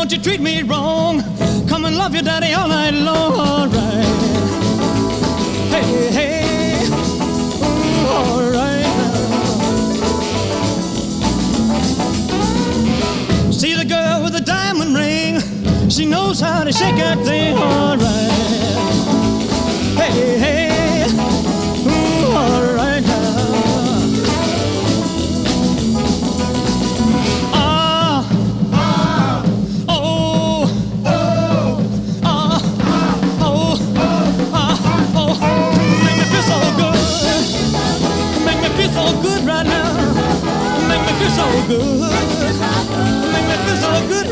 don't you treat me wrong. Come and love your daddy all night long. All right. Hey, hey. Ooh, all right. See the girl with the diamond ring. She knows how to shake that thing. All right. Hey, hey.